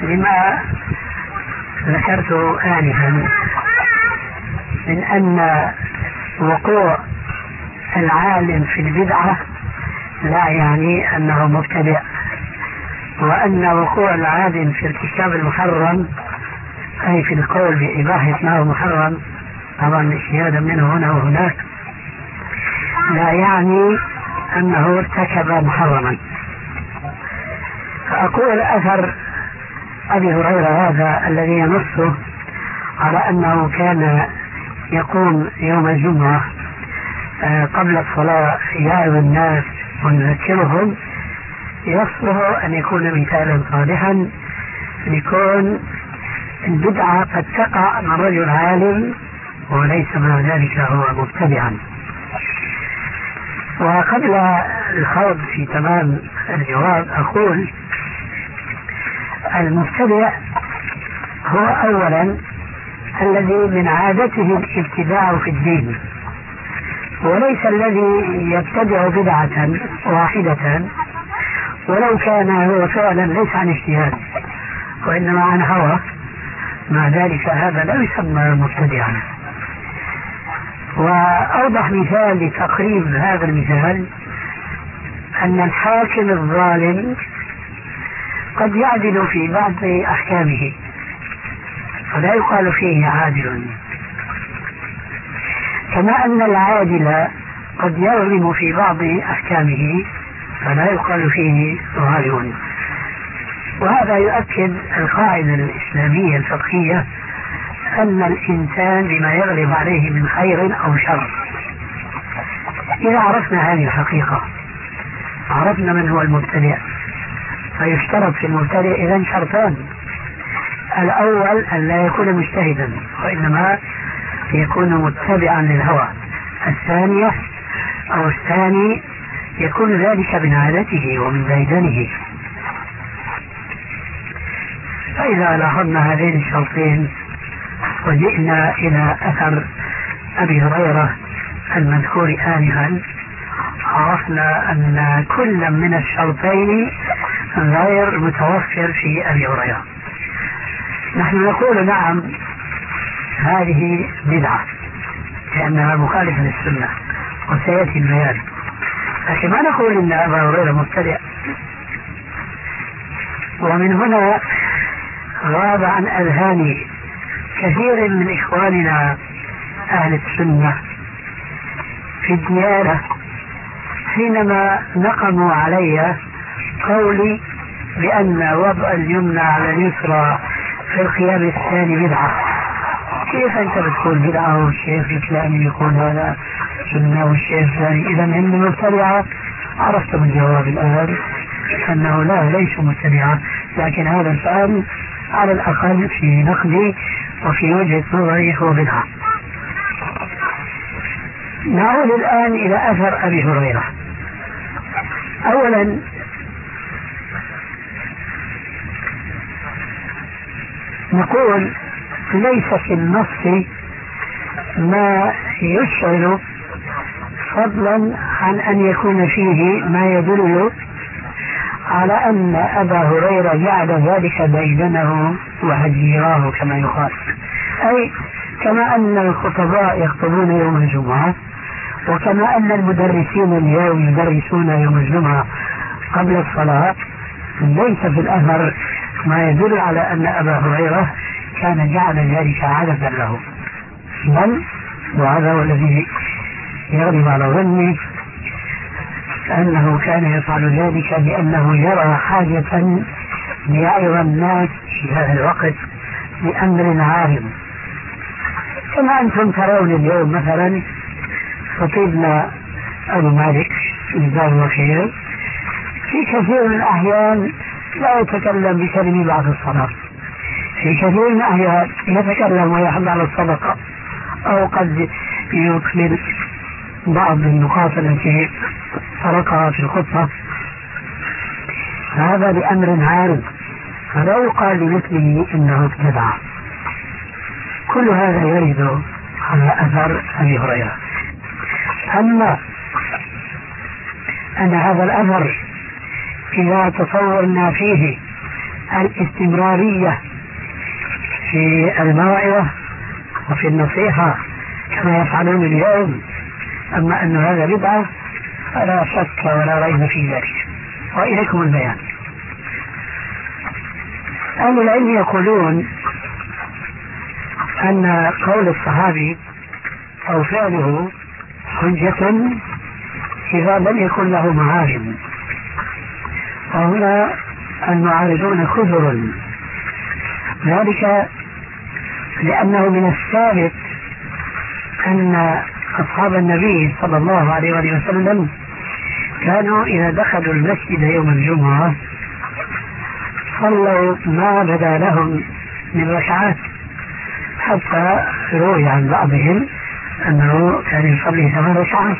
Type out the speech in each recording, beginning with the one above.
لما ذكرت آنفا من أن وقوع العالم في البدعة لا يعني أنه مبتدع، وأن وقوع العالم في ارتكاب المحرم أي في القول بإباحة ما هو محرم طبعا اجتهادا منه هنا وهناك لا يعني أنه ارتكب محرما. فأقول أثر أبي هريرة هذا الذي ينص على أنه كان يقوم يوم الجمعة قبل الصلاة يعظ الناس ويذكرهم، يصلح أن يكون مثالا صالحا لكون البدعة قد تقع من رجل عالم وليس مع ذلك هو مبتدعا. وقبل الخوض في تمام الجواب أقول المبتدع هو أولا الذي من عادته الابتداع في الدين، وليس الذي يبتدع بدعة واحدة ولو كان هو فعلا ليس عن اجتهاد وإنما عن هوى، مع ذلك هذا لا يسمى مبتدعا. وأوضح مثال لتقريب هذا المثال أن الحاكم الظالم قد يعدل في بعض أحكامه فلا يقال فيه عادل، كما أن العادل قد يظلم في بعض أحكامه فلا يقال فيه ظالم. وهذا يؤكد القاعدة الإسلامية الفقهية أن الإنسان بما يغلب عليه من خير أو شر. إذا عرفنا هذه الحقيقة عرفنا من هو المبتدع، فيشترط في المبتدع إذن شرطان: الأول أن لا يكون مجتهدا وإنما يكون متبعا للهوى، الثاني يكون ذلك من عادته ومن ديدنه. فإذا لاحظنا هذين الشرطين وجئنا إلى أثر أبي هريرة المذكور آنفا عرفنا أن كل من الشرطين غير متوفر في أبي هريرة. نحن نقول نعم هذه بدعة لأنها مخالفة للسنة وسيأتي البيان، لكن ما نقول إن أبا هريرة مبتدع. ومن هنا غاب عن أذهان كثير من إخواننا أهل السنة في الديانة حينما نقموا علي قولي بأن وضع اليمنى على اليسرى في القيام الثاني بدعة. كيف أنت بتقول بدعة والشيخ الفلاني يقول هذا سنة والشيخ الثاني إذا هم مبتدعة؟ عرفتم الجواب الآن أنه لا ليس مبتدعة، لكن هذا السؤال على الأقل في نقدي وفي وجهة نظري هو بدعة. نعود الآن إلى أثر أبي هريرة. أولا نقول ليس في النص ما يشعر فضلا عن أن يكون فيه ما يدل على أن أبا هريرة جعل ذلك ديدنه وهجيراه كما يقال، أي كما أن الخطباء يخطبون يوم الجمعة وكما أن المدرسين اليوم يدرسون يوم الجمعة قبل الصلاة، ليس في الأثر ما يدل على أن أبا هريرة كان جعل ذلك عادة له، بل وهذا هو الذي يغلب على ظني أنه كان يفعل ذلك لأنه يرى حاجة ليعظ الناس في هذا الوقت بأمر عارض. كما أنتم ترون اليوم مثلا خطيبنا أبو مالك جزاه الله خير في كثير من الأحيان لا يتكلم بكلمة بعد الصلاة، في كثير من الأحيان يتكلم ويحض على الصدقة أو قد يكمل بعض النقاط التي تركها في الخطبة، هذا بأمر عارض فلا يقال لمثله إنه ابتدع. كل هذا يرد على أثر أبي هريرة. أما أن هذا الأثر إذا تصورنا فيه الاستمرارية في الموعظة وفي النصيحة كما يفعلون اليوم. أما أن هذا بدعة فلا شك ولا ريب في ذلك. وإليكم البيان. أهل العلم يقولون أن قول الصحابي أو فعله حجة إذا لم يكن له معارض، وهنا المعارضون كثر، ذلك لأنه من الثابت أن أصحاب النبي صلى الله عليه وسلم كانوا إذا دخلوا المسجد يوم الجمعة صلوا ما بدا لهم من ركعات، حتى روي عن بعضهم أنه كان يصلي 8 ركعات.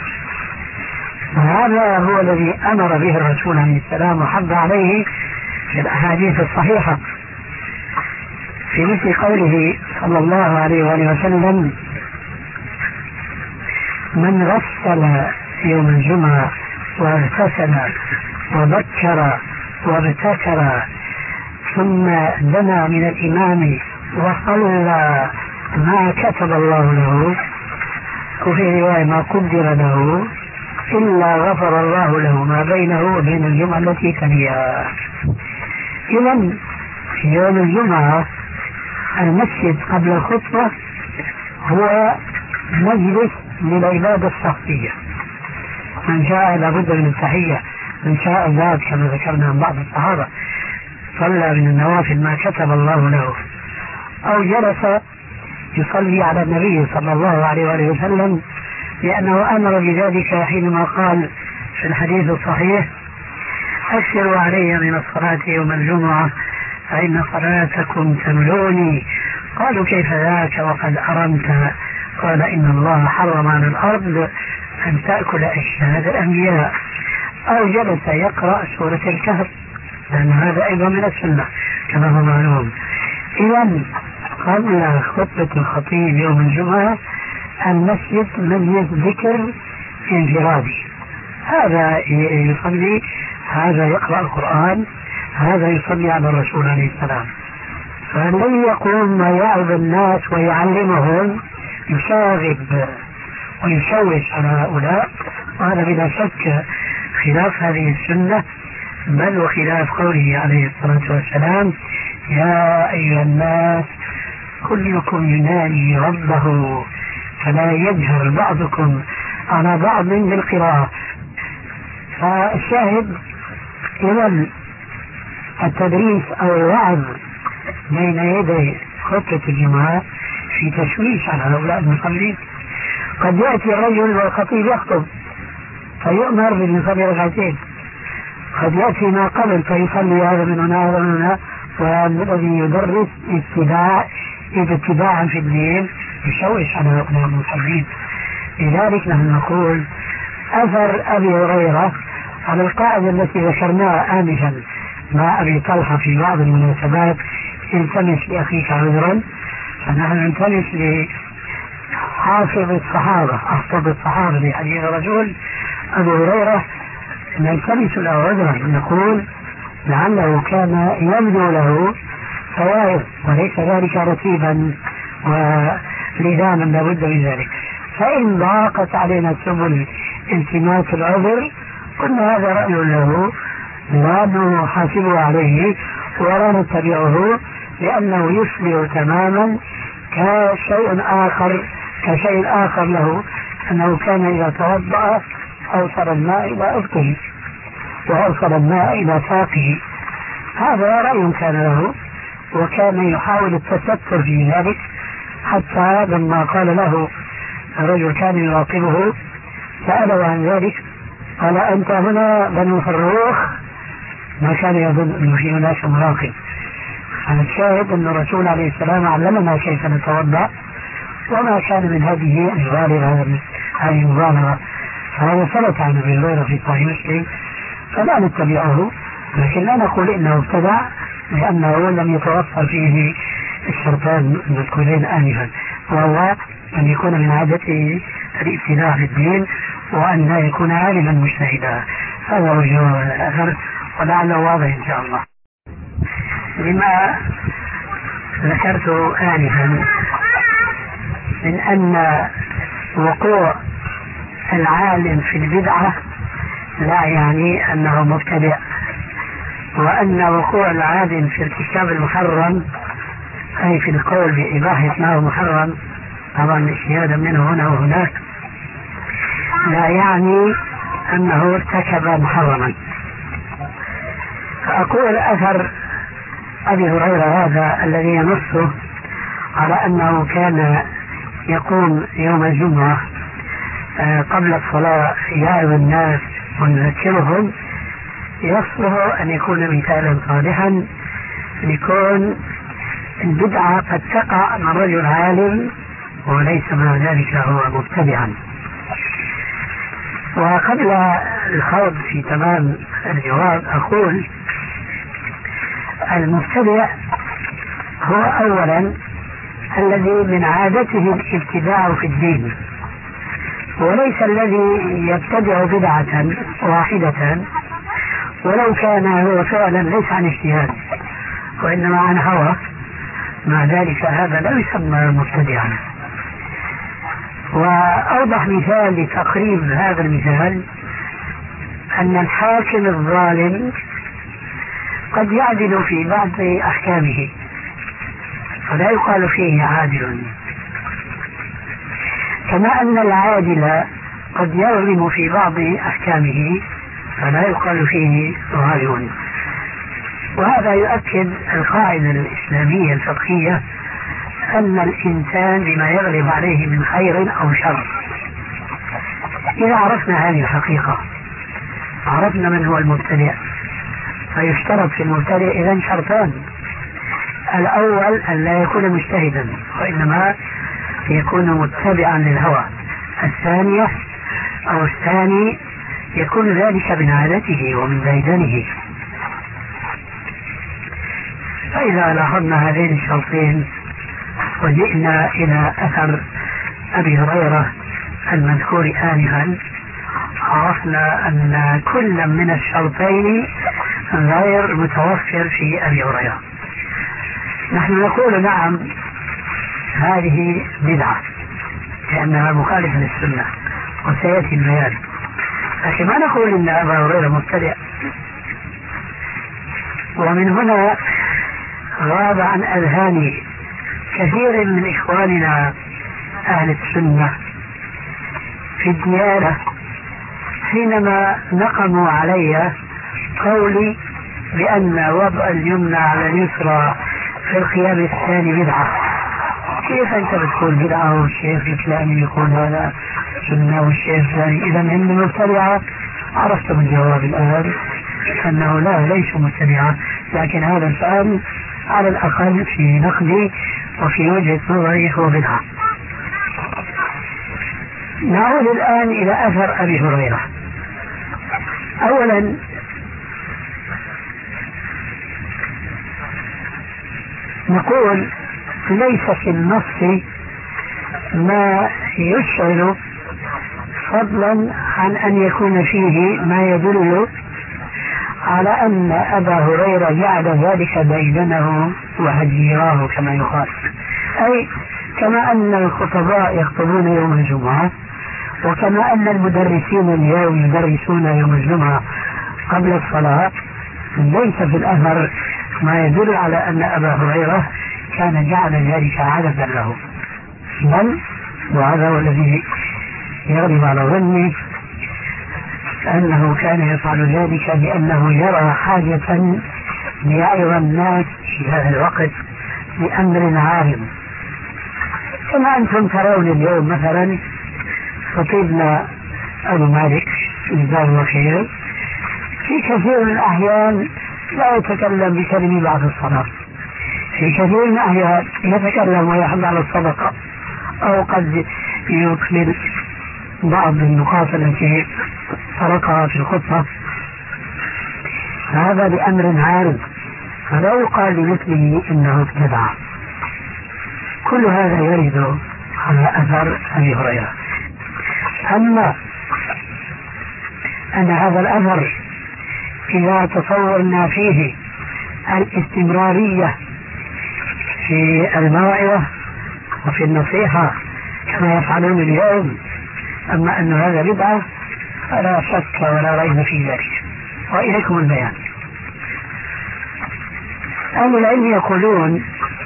وهذا هو الذي أمر به الرسول عليه السلام وحض عليه في الأحاديث الصحيحة، في مثل قوله صلى الله عليه وسلم: من غسل يوم الجمعة واغتسل وبكر وابتكر ثم دنا من الإمام وصلى ما كتب الله له، وفي رواية ما قدر له، إلا غفر الله له ما بينه وبين الجمعة التي تليها. إذن في يوم الجمعة المسجد قبل الخطبة هو مجلس للعبادة الشخصية، من شاء لابد من التحية، من شاء زاد كما ذكرنا عن بعض الصحابة صلى من النوافل ما كتب الله له، أو جلس يصلي على النبي صلى الله عليه وسلم، لأنه أمر بذلك حينما قال في الحديث الصحيح: أكثروا علي من الصلاة يوم الجمعة فإن صلاتكم تملوني. قالوا: كيف ذاك وقد أرمت؟ قال: إن الله حرم على الأرض أن تأكل أجساد الأنبياء. أو جلس يقرأ سورة الكهف، لأن هذا أيضا من السنة كما هو معلوم. إذن قبل خطبة الخطيب يوم الجمعة المسجد مجلس ذكر انفرادي، هذا يصلي، هذا يقرأ القرآن، هذا يصلي على الرسول عليه السلام. فالذي يقوم ويعظ الناس ويعلمهم يشاغب ويشوش على هؤلاء، وهذا بلا شك خلاف هذه السنة، بل وخلاف قوله عليه الصلاة والسلام: يا أيها الناس كلكم ينادي ربه فلا يجهر بعضكم على بعض بالقراءة. فالشاهد إذن التدريس أو الوعظ بين يدي خطبة الجمعة في تشويش على هؤلاء المصلين. قد يأتي الرجل والخطيب يخطب فيؤمر بالمصلي ركعتين، قد يأتي ما قبل فيصلي هذا من هنا هذا من هنا، والذي يدرس اتباعا في الدين يشوش على هؤلاء المصلين. لذلك نحن نقول أثر أبي هريرة على القاعدة التي ذكرناها آنفا مع أبي طلحة في بعض المناسبات: التمس لأخيك عذرا، فنحن نلتمس لحافظ الصحابة أحفظ الصحابة لحديث رجل أبي هريرة نلتمس له عذرا، نقول لعله كان يبدو له فوائد وليس ذلك رتيبا ولزاما لابد من ذلك. فإن ضاقت علينا سبل التماس العذر قلنا هذا رأي له لا نحاسبه عليه ولا نتبعه، لأنه يشبه تماما كشيء آخر له، أنه كان إذا توضأ أوصل الماء إلى أفقه وأوصل الماء إلى ساقه. هذا رأي كان له، وكان يحاول التستر في ذلك، حتى لما قال له الرجل كان يراقبه سأله عن ذلك قال: أنت هنا بنو فروخ؟ ما كان يظن أنه في هناك مراقب. الشاهد أن الرسول عليه السلام علمنا كيف نتوضأ، وما كان من هذه أن يغالر هذه المبالغة. فهذا ثبت عن أبي هريرة في صحيح مسلم فلا نتبعه، لكن لا نقول إنه ابتدع، لأنه لم يتوفر فيه الشرطان المذكورين آنفا، وهو أن يكون من عادته الابتداع في الدين وأن لا يكون عالما مجتهدا. هذا هو الجواب الآخر، ولعله واضح إن شاء الله. لما ذكرت آنفا من أن وقوع العالم في البدعة لا يعني أنه مبتدع، وأن وقوع العالم في ارتكاب المحرم أي في القول بإباحة ما هو محرم طبعا اجتهادا منه هنا وهناك لا يعني أنه ارتكب محرما. فأقول أثر أبي هريرة هذا الذي ينص على أنه كان يقوم يوم الجمعة قبل الصلاة يعظ الناس ويذكرهم يصلح أن يكون مثالا صالحا لكون البدعة قد تقع من رجل عالم وليس مع ذلك هو مبتدعا. وقبل الخوض في تمام الجواب أقول المبتدع هو أولا الذي من عادته الابتداع في الدين، وليس الذي يبتدع بدعة واحدة ولو كان هو فعلا ليس عن اجتهاد وإنما عن هوى، مع ذلك هذا لا يسمى مبتدعا. وأوضح مثال لتقريب هذا المثال أن الحاكم الظالم قد يعدل في بعض أحكامه فلا يقال فيه عادل، كما أن العادل قد يظلم في بعض أحكامه فلا يقال فيه ظالم. وهذا يؤكد القاعدة الإسلامية الفقهية أن الإنسان بما يغلب عليه من خير أو شر. إذا عرفنا هذه الحقيقة عرفنا من هو المبتدع، فيشترط في المبتدع إذن شرطان: الأول أن لا يكون مجتهدا وإنما يكون متبعا للهوى، الثاني يكون ذلك من عادته ومن ديدنه. فإذا لاحظنا هذين الشرطين وجئنا إلى أثر أبي هريرة المذكور آنفا عرفنا أن كل من الشرطين غير متوفر في أبي هريرة. نحن نقول نعم هذه بدعة لأنها مخالفة للسنة وسيأتي البيان، لكن ما نقول إن أبا هريرة مبتدع. ومن هنا غاب عن أذهان كثير من إخواننا أهل السنة في الديانة حينما نقموا علي قولي بأن وضع اليمنى على اليسرى في القيام الثاني بدعة. كيف أنت بتقول بدعة والشيخ الفلاني يقول هذا سنة والشيخ الثاني إذا هم مبتدعة؟ عرفت من جواب الآن أنه لا ليس مبتدعة، لكن هذا السؤال على الأقل في نقدي وفي وجهة نظري هو بدعة. نعود الآن إلى أثر أبي هريرة. أولا نقول ليس في النص ما يشعر فضلا عن أن يكون فيه ما يدل على أن أبا هريرة جعل ذلك ديدنه وهجيراه كما يقال، أي كما أن الخطباء يخطبون يوم الجمعة وكما أن المدرسين اليوم يدرسون يوم الجمعة قبل الصلاة، ليس في الأثر ما يدل على أن أبا هريرة كان جعل ذلك عادة له، بل وهذا هو الذي يغلب على ظني أنه كان يفعل ذلك لأنه يرى حاجة ليعظ الناس في هذا الوقت بأمر عارض، كما أنتم ترون اليوم مثلا خطيبنا أبو مالك جزاه الله خير في كثير من الأحيان لا يتكلم بكلمة بعد الصلاة، في كثير من الأحيان يتكلم ويحض على الصدقة أو قد يكمل بعض النقاط التي تركها في الخطبة، هذا بأمر عارض فلا يقال لمثله إنه ابتدع. كل هذا يرد على أثر أبي هريرة. أما أن هذا الأثر إذا تصورنا فيه الاستمرارية في الموعظة وفي النصيحة كما يفعلون اليوم. أما أن هذا بدعة فلا شك ولا ريب في ذلك. وإليكم البيان. أهل العلم يقولون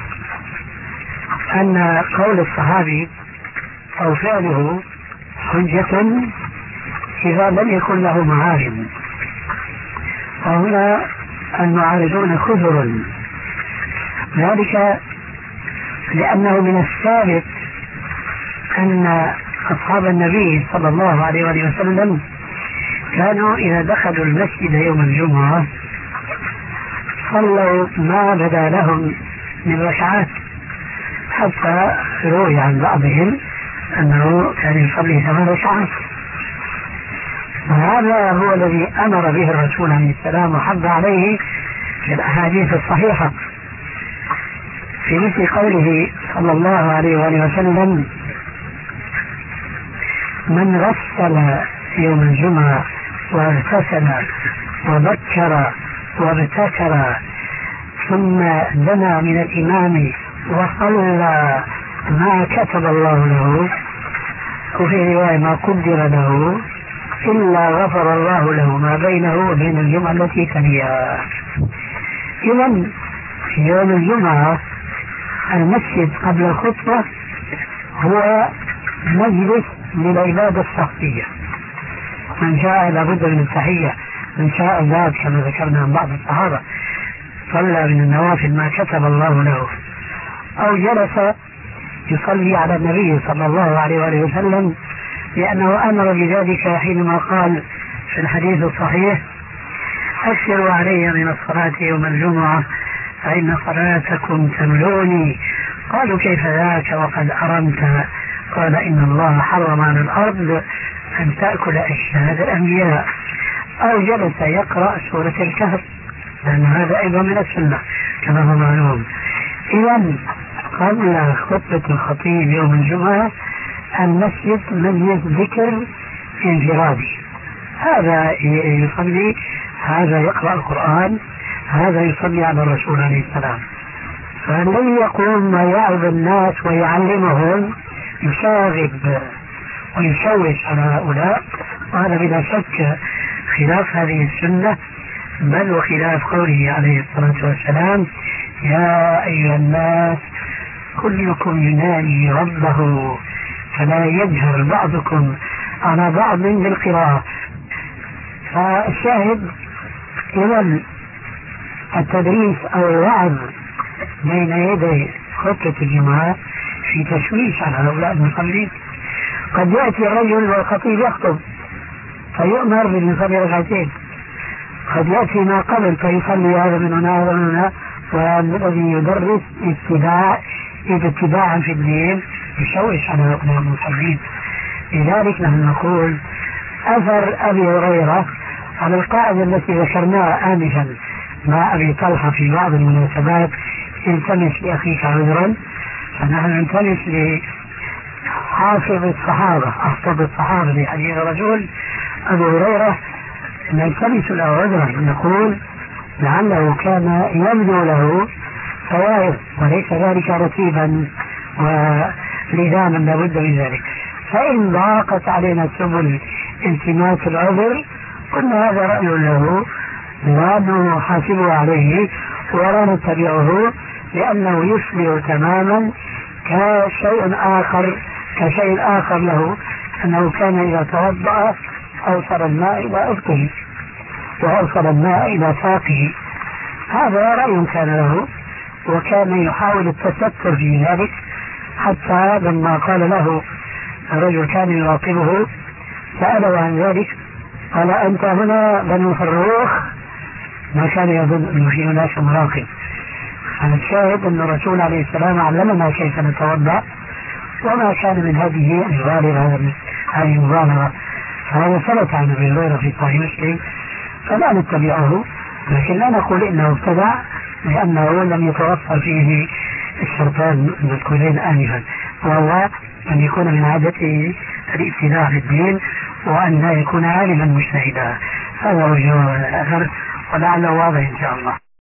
أن قول الصحابي أو فعله حجة إذا لم يكن له معارض، وهنا المعارضون كثر، ذلك لأنه من الثابت أن أصحاب النبي صلى الله عليه وسلم كانوا إذا دخلوا المسجد يوم الجمعة صلوا ما بدا لهم من ركعات، حتى روي عن بعضهم أنه كان يصلي 8 ركعات. وهذا هو الذي أمر به الرسول عليه السلام وحض عليه في الأحاديث الصحيحة، في مثل قوله صلى الله عليه وسلم: من غسل يوم الجمعة واغتسل وبكر وابتكر ثم دنا من الإمام وصلى ما كتب الله له، وفي رواية ما قدر له، إلا غفر الله له ما بينه وبين الجمعة التي تليها. إذن في يوم الجمعة المسجد قبل الخطبة هو مجلس للعبادة الشخصية، من شاء لابد من التحية، من شاء زاد كما ذكرنا عن بعض الصحابة صلى من النوافل ما كتب الله له، أو جلس يصلي على النبي صلى الله عليه وسلم، لأنه أمر بذلك حينما قال في الحديث الصحيح: أكثروا علي من الصلاة يوم الجمعة فإن صلاتكم تملوني. قالوا: كيف ذاك وقد أرمت؟ قال: إن الله حرم على الأرض أن تأكل أجساد الأنبياء. أو جلس يقرأ سورة الكهف، لأن هذا أيضا من السنة كما هو معلوم. إذن قبل خطبة الخطيب يوم الجمعة المسجد مجلس ذكر انفرادي، هذا يصلي، هذا يقرأ القرآن، هذا يصلي على الرسول عليه السلام. فالذي يقوم ويعظ الناس ويعلمهم يشاغب ويشوش على هؤلاء، وهذا بلا شك خلاف هذه السنة، بل وخلاف قوله عليه الصلاة والسلام: يا أيها الناس كلكم ينادي ربه فلا يجهر بعضكم على بعض بالقراءة. فالشاهد إذن التدريس أو الوعظ بين يدي خطبة الجمعة في تشويش على هؤلاء المصلين. قد يأتي الرجل والخطيب يخطب فيؤمر بالمصلي ركعتين، قد يأتي ما قبل فيصلي هذا من هنا هذا من هنا، والذي يدرس اتباعا في الدين يشوش على هؤلاء المصلين. لذلك نحن نقول أثر أبي هريرة على القاعدة التي ذكرناها آنفا مع أبي طلحة في بعض المناسبات: التمس لأخيك عذرا، فنحن نلتمس لحافظ الصحابة أحفظ الصحابة لحديث رجل أبو هريرة نلتمس له عذرا، نقول لعله كان يبدو له فوائد وليس ذلك رتيبا ولزاما لابد من ذلك. فإن ضاقت علينا سبل التماس العذر قلنا هذا رأي له لا نحاسبه عليه ولا نتبعه، لأنه يشبه تماما كشيء آخر له، أنه كان إذا توضأ أوصل الماء إلى أفقه وأوصل الماء إلى ساقه. هذا رأي كان له، وكان يحاول التستر في ذلك، حتى لما قال له الرجل كان يراقبه سأله عن ذلك قال: أنت هنا بنو فروخ؟ ما كان يظن أنه في هناك مراقب. الشاهد أن الرسول عليه السلام علمنا كيف نتوضأ، وما كان من هذه الغالبة هذه المبالغة. فهذا ثبت عن ابي هريرة في صحيح مسلم، فلا نتبعه، لكن لا نقول انه ابتدع، لانه لم يتوفر فيه الشرطان المذكورين آنفا، وهو ان يكون من عادته الابتداع في الدين، وان لا يكون عالما مجتهدا. هذا هو الجواب الاخر، ولعله واضح ان شاء الله.